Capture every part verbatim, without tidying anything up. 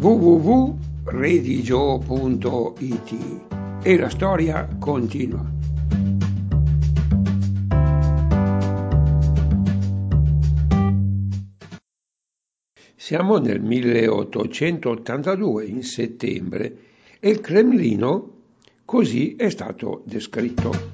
w w w punto redigio punto i t e la storia continua. Siamo nel milleottocentottantadue, in settembre, e il Cremlino così è stato descritto.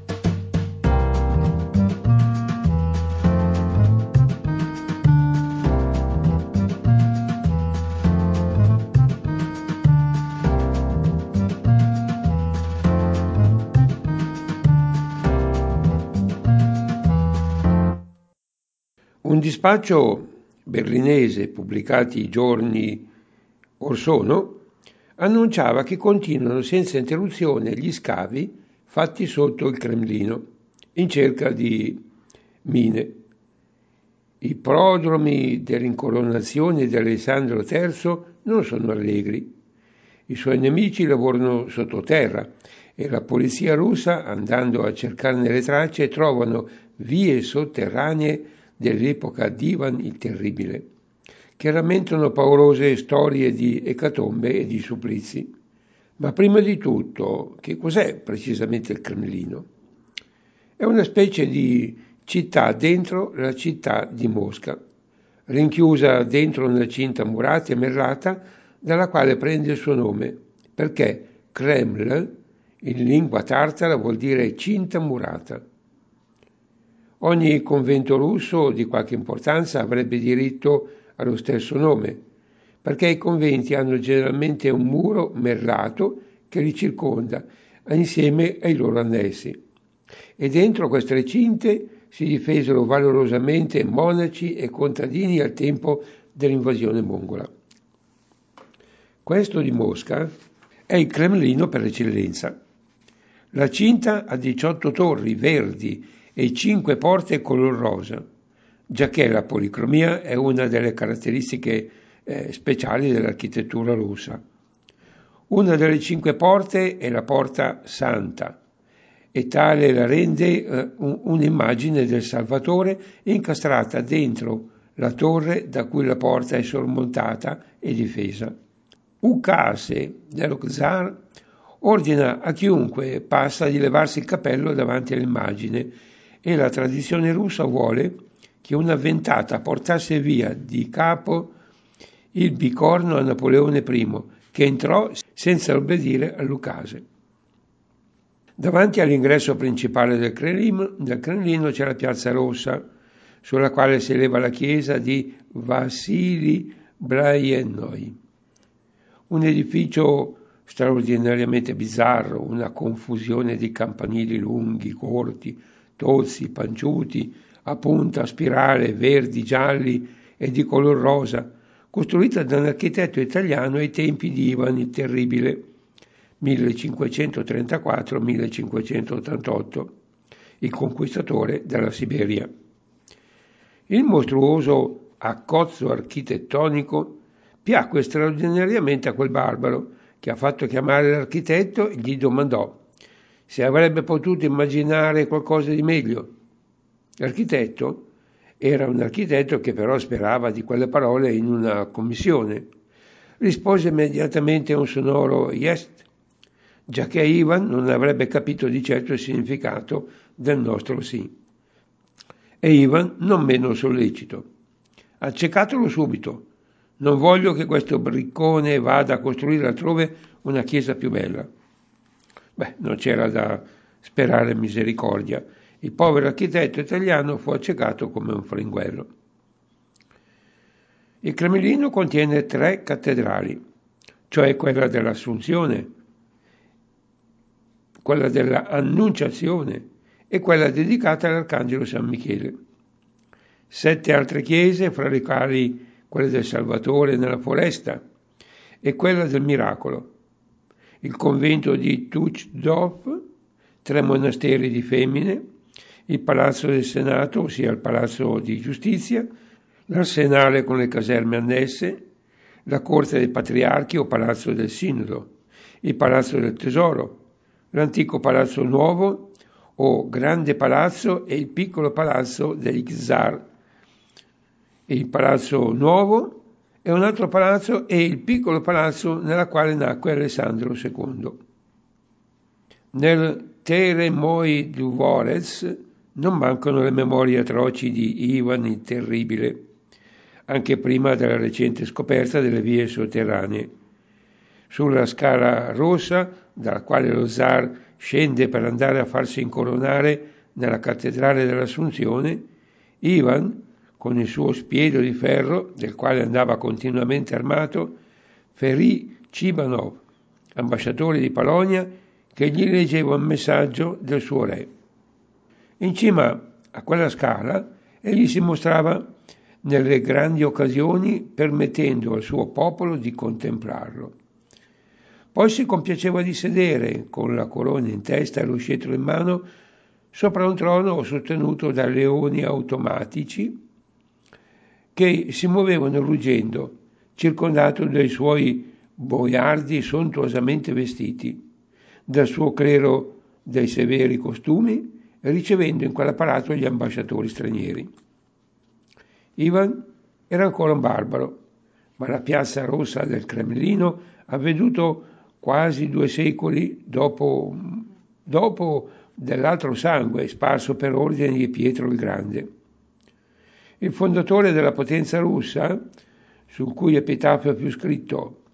Un dispaccio berlinese, pubblicati giorni or sono, annunciava che continuano senza interruzione gli scavi fatti sotto il Cremlino in cerca di mine. I prodromi dell'incoronazione di Alessandro terzo non sono allegri. I suoi nemici lavorano sottoterra e la polizia russa, andando a cercarne le tracce, trovano vie sotterranee dell'epoca di Ivan il Terribile, che rammentano paurose storie di ecatombe e di supplizi. Ma prima di tutto, che cos'è precisamente il Cremlino? È una specie di città dentro la città di Mosca, rinchiusa dentro una cinta murata e merlata dalla quale prende il suo nome, perché Kreml in lingua tartara vuol dire cinta murata. Ogni convento russo di qualche importanza avrebbe diritto allo stesso nome, perché i conventi hanno generalmente un muro merlato che li circonda, insieme ai loro annessi. E dentro queste cinte si difesero valorosamente monaci e contadini al tempo dell'invasione mongola. Questo di Mosca è il Cremlino per eccellenza. La cinta ha diciotto torri verdi e cinque porte color rosa, giacché la policromia è una delle caratteristiche eh, speciali dell'architettura russa. Una delle cinque porte è la porta Santa, e tale la rende eh, un, un'immagine del Salvatore incastrata dentro la torre da cui la porta è sormontata e difesa. Ukase dello zar ordina a chiunque passa di levarsi il cappello davanti all'immagine, e la tradizione russa vuole che una ventata portasse via di capo il bicorno a Napoleone primo, che entrò senza obbedire all'Ukase. Davanti all'ingresso principale del Cremlino, del Cremlino c'è la piazza rossa, sulla quale si eleva la chiesa di Vassili Braiennoi, un edificio straordinariamente bizzarro, una confusione di campanili lunghi, corti, tozzi, panciuti, a punta, a spirale, verdi, gialli e di color rosa, costruita da un architetto italiano ai tempi di Ivan il Terribile, millecinquecentotrentaquattro millecinquecentottantotto, il conquistatore della Siberia. Il mostruoso accozzo architettonico piacque straordinariamente a quel barbaro, che ha fatto chiamare l'architetto e gli domandò se avrebbe potuto immaginare qualcosa di meglio. L'architetto era un architetto che però sperava di quelle parole in una commissione. Rispose immediatamente un sonoro yes, giacché Ivan non avrebbe capito di certo il significato del nostro sì. E Ivan non meno sollecito: accecatelo subito, non voglio che questo briccone vada a costruire altrove una chiesa più bella. Beh, non c'era da sperare misericordia. Il povero architetto italiano fu accecato come un fringuello. Il Cremlino contiene tre cattedrali, cioè quella dell'Assunzione, quella dell'Annunciazione e quella dedicata all'Arcangelo San Michele. Sette altre chiese, fra le quali quella del Salvatore nella foresta e quella del Miracolo, il convento di Tuchdorf, tre monasteri di femmine, il Palazzo del Senato, ossia il Palazzo di Giustizia, l'Arsenale con le caserme annesse, la Corte dei Patriarchi o Palazzo del Sinodo, il Palazzo del Tesoro, l'antico Palazzo Nuovo o Grande Palazzo e il piccolo Palazzo degli Czar, il Palazzo Nuovo e un altro palazzo è il piccolo palazzo nella quale nacque Alessandro secondo. Nel Teremoi Dvorec non mancano le memorie atroci di Ivan il Terribile, anche prima della recente scoperta delle vie sotterranee. Sulla Scala Rossa, dalla quale lo zar scende per andare a farsi incoronare nella cattedrale dell'Assunzione, Ivan, con il suo spiedo di ferro, del quale andava continuamente armato, ferì Cibanov, ambasciatore di Polonia, che gli leggeva un messaggio del suo re. In cima a quella scala egli si mostrava nelle grandi occasioni, permettendo al suo popolo di contemplarlo. Poi si compiaceva di sedere, con la corona in testa e lo scettro in mano, sopra un trono sostenuto da leoni automatici che si muovevano ruggendo, circondato dai suoi boiardi sontuosamente vestiti, dal suo clero dai severi costumi, ricevendo in quell'apparato gli ambasciatori stranieri. Ivan era ancora un barbaro, ma la piazza rossa del Cremlino ha veduto quasi due secoli dopo, dopo dell'altro sangue sparso per ordine di Pietro il Grande. Il fondatore della potenza russa, sul cui epitafio più scritto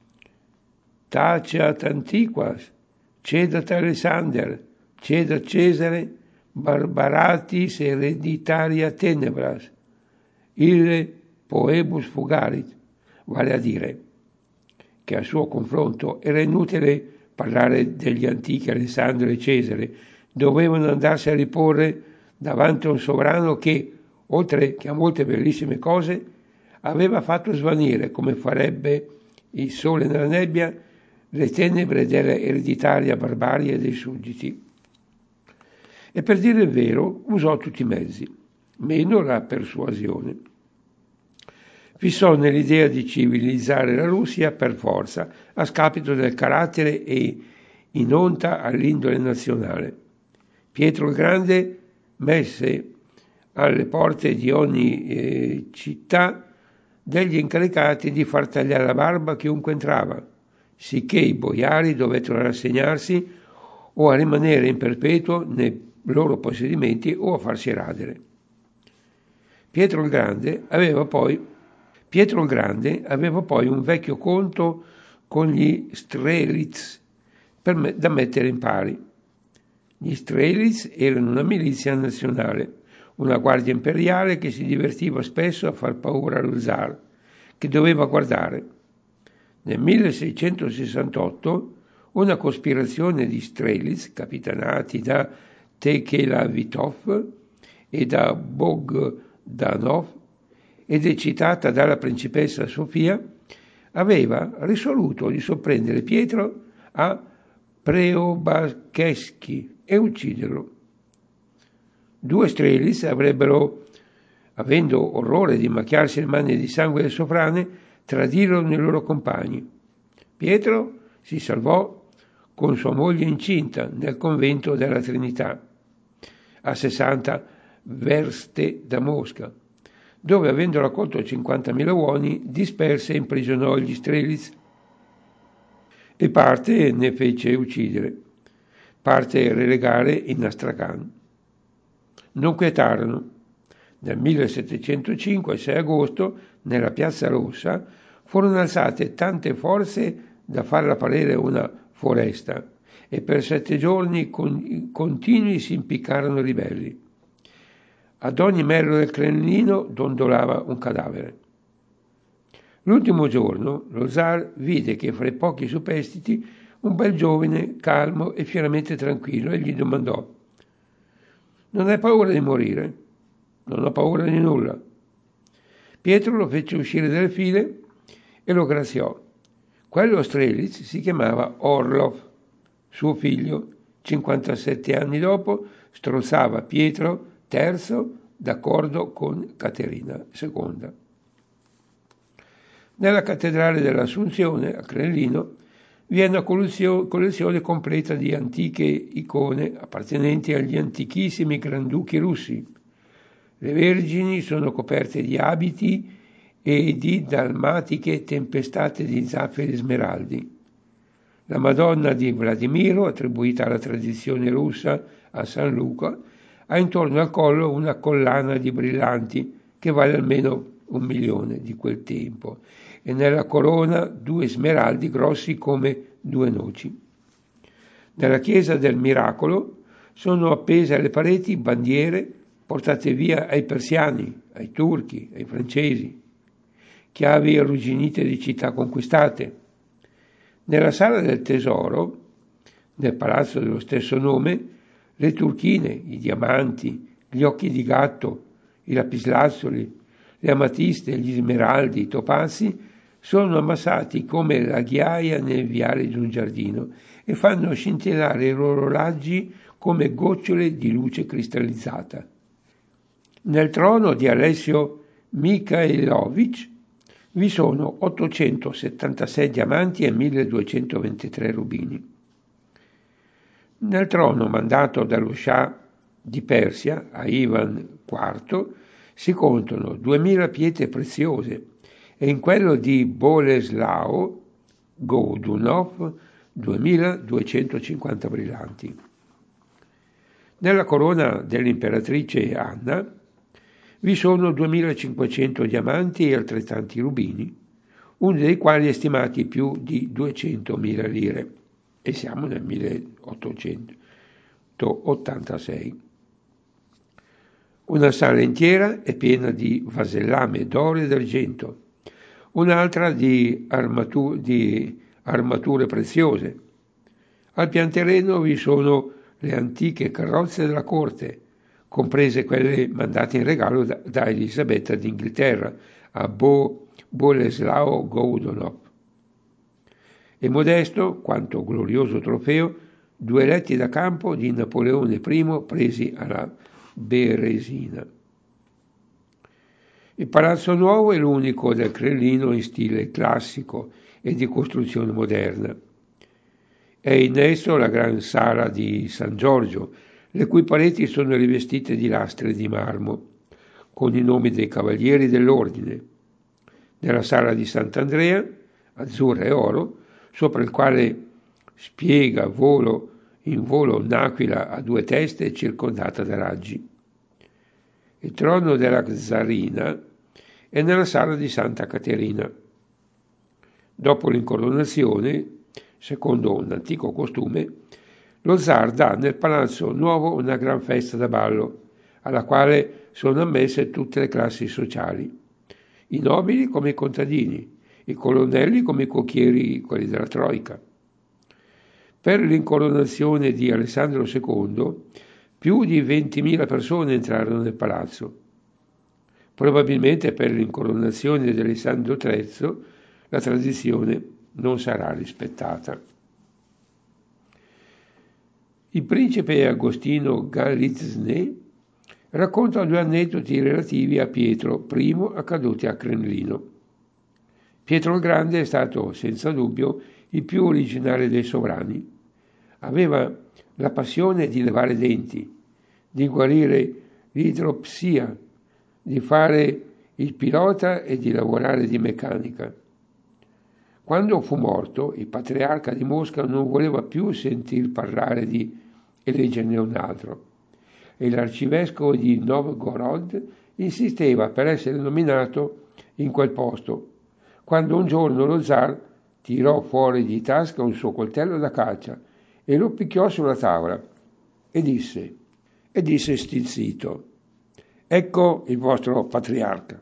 Taceat antiquas, cedat Alexander, cedat Cesare, barbaratis hereditaria tenebras, ille poebus fugarit, vale a dire che a suo confronto era inutile parlare degli antichi Alessandro e Cesare, dovevano andarsi a riporre davanti a un sovrano che, oltre che a molte bellissime cose, aveva fatto svanire, come farebbe il sole nella nebbia, le tenebre della ereditaria barbarie dei sudditi. E per dire il vero usò tutti i mezzi, meno la persuasione. Fissò nell'idea di civilizzare la Russia per forza, a scapito del carattere e in onta all'indole nazionale. Pietro il Grande messe alle porte di ogni eh, città degli incaricati di far tagliare la barba a chiunque entrava, sicché i boiari dovettero rassegnarsi o a rimanere in perpetuo nei loro possedimenti o a farsi radere. Pietro il Grande aveva poi, Pietro il Grande aveva poi un vecchio conto con gli Strelitz per me, da mettere in pari. Gli Strelitz erano una milizia nazionale, una guardia imperiale che si divertiva spesso a far paura allo zar, che doveva guardare. Nel milleseicentosessantotto una cospirazione di Strelitz, capitanati da Tekelavitov e da Bogdanov ed eccitata dalla principessa Sofia, aveva risoluto di sorprendere Pietro a Preobrazhensky e ucciderlo. Due Strelitz avrebbero, avendo orrore di macchiarsi le mani di sangue del sovrane, tradirono i loro compagni. Pietro si salvò con sua moglie incinta nel convento della Trinità, a sessanta verste da Mosca, dove, avendo raccolto cinquantamila uomini, disperse e imprigionò gli Strelitz e parte ne fece uccidere, parte relegare in Astrakhan. Non quietarono. Nel millesettecentocinque, il sei agosto, nella Piazza Rossa, furono alzate tante forze da farla parere una foresta e per sette giorni con, continui si impiccarono i ribelli. Ad ogni merlo del Cremlino dondolava un cadavere. L'ultimo giorno lo zar vide che fra i pochi superstiti un bel giovane calmo e fieramente tranquillo e gli domandò: «Non hai paura di morire?» «Non ho paura di nulla». Pietro lo fece uscire dalle file e lo graziò. Quello Strelitz si chiamava Orlov. Suo figlio, cinquantasette anni dopo, strozzava Pietro terzo d'accordo con Caterina seconda. Nella cattedrale dell'Assunzione, a Cremlino, vi è una collezione completa di antiche icone appartenenti agli antichissimi granduchi russi. Le vergini sono coperte di abiti e di dalmatiche tempestate di zaffiri smeraldi. La Madonna di Vladimiro, attribuita alla tradizione russa a San Luca, ha intorno al collo una collana di brillanti che vale almeno un milione di quel tempo e nella corona due smeraldi grossi come due noci. Nella chiesa del Miracolo sono appese alle pareti bandiere portate via ai persiani, ai turchi, ai francesi, chiavi arrugginite di città conquistate. Nella sala del tesoro, nel palazzo dello stesso nome, le turchine, i diamanti, gli occhi di gatto, i lapislazzuli, le amatiste, gli smeraldi, i topazi sono ammassati come la ghiaia nel viale di un giardino e fanno scintillare i loro raggi come gocciole di luce cristallizzata. Nel trono di Alessio Mikhailovich vi sono ottocentosettantasei diamanti e milleduecentoventitré rubini. Nel trono mandato dallo Shah di Persia a Ivan quarto si contano duemila pietre preziose e in quello di Boleslao Godunov duemiladuecentocinquanta brillanti. Nella corona dell'imperatrice Anna vi sono duemilacinquecento diamanti e altrettanti rubini, uno dei quali è stimati più di duecentomila lire, e siamo nel milleottocentottantasei. Una sala intera è piena di vasellame d'oro e d'argento, un'altra di, armatu- di armature preziose. Al pianterreno vi sono le antiche carrozze della corte, comprese quelle mandate in regalo da, da Elisabetta d'Inghilterra a Bo, Boleslao Godunov. E modesto, quanto glorioso trofeo, due letti da campo di Napoleone I presi alla Beresina. Il Palazzo Nuovo è l'unico del Cremlino in stile classico e di costruzione moderna. È in esso la gran sala di San Giorgio, le cui pareti sono rivestite di lastre di marmo, con i nomi dei cavalieri dell'ordine. Nella sala di Sant'Andrea, azzurra e oro, sopra il quale spiega volo in volo un'aquila a due teste circondata da raggi. Il trono della Zarina è nella sala di Santa Caterina. Dopo l'incoronazione, secondo un antico costume, lo zar dà nel palazzo nuovo una gran festa da ballo, alla quale sono ammesse tutte le classi sociali, i nobili come i contadini, i colonnelli come i cocchieri, quelli della Troica. Per l'incoronazione di Alessandro secondo, più di ventimila persone entrarono nel palazzo. Probabilmente per l'incoronazione di Alessandro terzo la tradizione non sarà rispettata. Il principe Agostino Galizné racconta due aneddoti relativi a Pietro I accaduti a Cremlino. Pietro il Grande è stato, senza dubbio, il più originale dei sovrani. Aveva la passione di levare denti, di guarire l'idropsia, di fare il pilota e di lavorare di meccanica. Quando fu morto, il patriarca di Mosca non voleva più sentir parlare di eleggerne un altro e l'arcivescovo di Novgorod insisteva per essere nominato in quel posto, quando un giorno lo zar tirò fuori di tasca un suo coltello da caccia e lo picchiò sulla tavola e disse, e disse stizzito, ecco il vostro patriarca.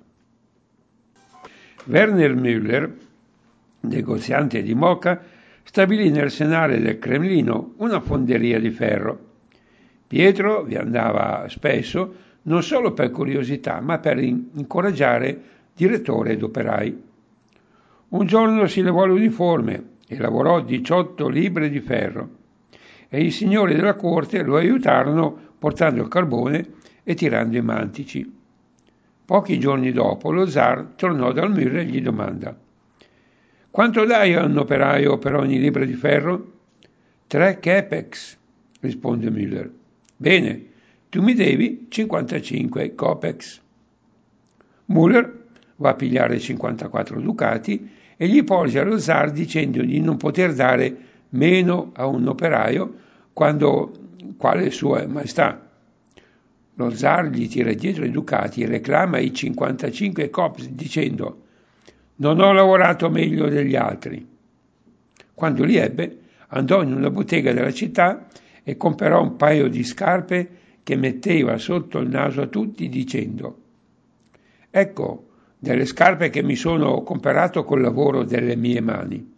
Werner Müller, negoziante di Moca, stabilì nell'arsenale del Cremlino una fonderia di ferro. Pietro vi andava spesso non solo per curiosità, ma per incoraggiare direttore ed operai. Un giorno si levò l'uniforme e lavorò diciotto libbre di ferro e i signori della corte lo aiutarono portando il carbone e tirando i mantici. Pochi giorni dopo lo zar tornò dal Müller e gli domanda: «Quanto dai a un operaio per ogni libra di ferro?» «Tre kopecks», risponde Müller. «Bene, tu mi devi cinquantacinque kopecks». Müller va a pigliare cinquantaquattro ducati e gli porge allo zar dicendo di non poter dare meno a un operaio quando quale sua maestà. Lo zar gli tira dietro i ducati e reclama i cinquantacinque cops dicendo: non ho lavorato meglio degli altri. Quando li ebbe, andò in una bottega della città e comperò un paio di scarpe che metteva sotto il naso a tutti dicendo: ecco, delle scarpe che mi sono comperato col lavoro delle mie mani.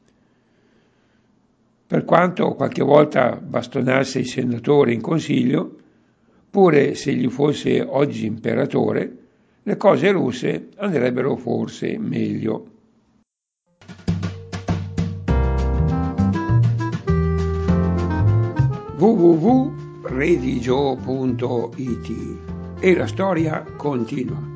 Per quanto qualche volta bastonasse il senatore in consiglio, pure se gli fosse oggi imperatore, le cose russe andrebbero forse meglio. w w w punto redigio punto it e la storia continua.